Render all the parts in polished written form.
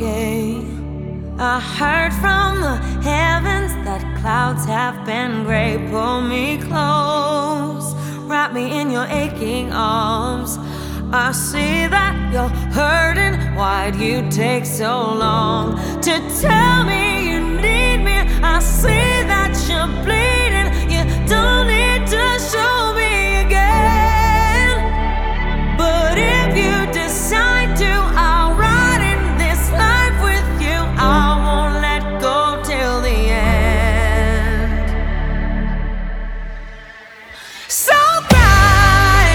okay. I heard from the heavens that clouds have been gray. Pull me close, wrap me in your aching arms. I see that you're hurting. Why'd you take so long to tell me you need me? I see that you're bleeding. You don't need to show me again. But if you decide to, I'll ride in this life with you. I won't let go till the end. So cry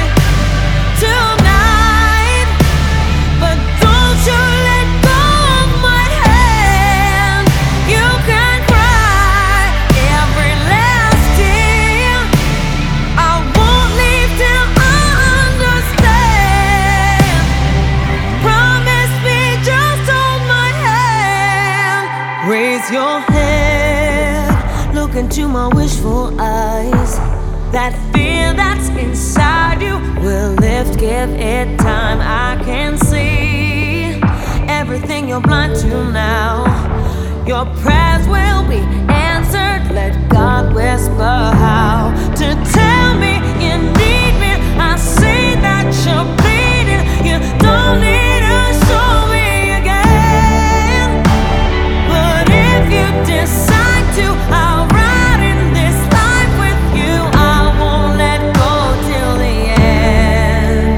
tonight, but don't you let go of my hand. You can cry every last tear. I won't leave till I understand. Promise me, just hold my hand. Raise your head, look into my wishful eyes. That fear that's inside you will lift, give it time. I can see everything you're blind to now. Your prayers will be answered. Let God whisper how to tell me you need me. I see that you're bleeding. You don't need to show me again. But if you decide to, I'll ride in this life with you. I won't let go till the end.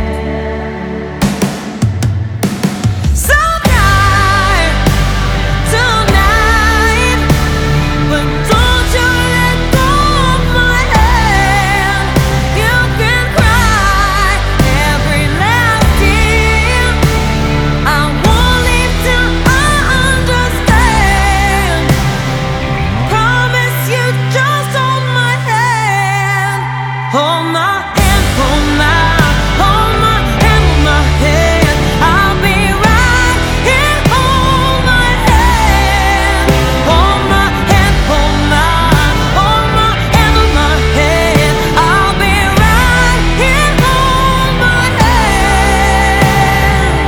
So cry tonight, but don't you let go of my hand. You can cry every last tear. I won't leave till I understand. Promise you, just hold my hand. Hold my hand, hold my hand, hold my hand. I'll be right here. Hold my hand, hold my hand, hold my hand, hold my hand. I'll be right here. Hold my hand.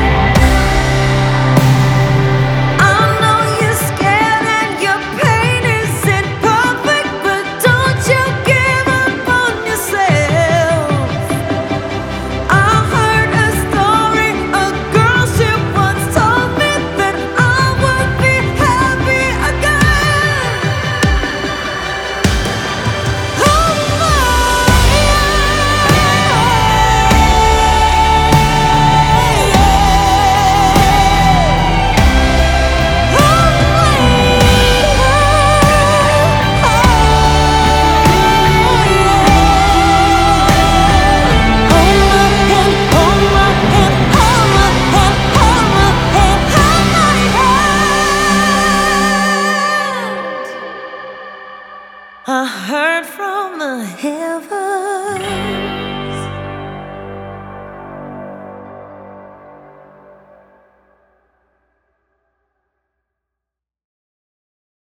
I know you're scared and your pain isn't perfect, but don't you give up on yourself. I heard a story, a girl, she once told me that I would be happy again. Hold my I heard from the heavens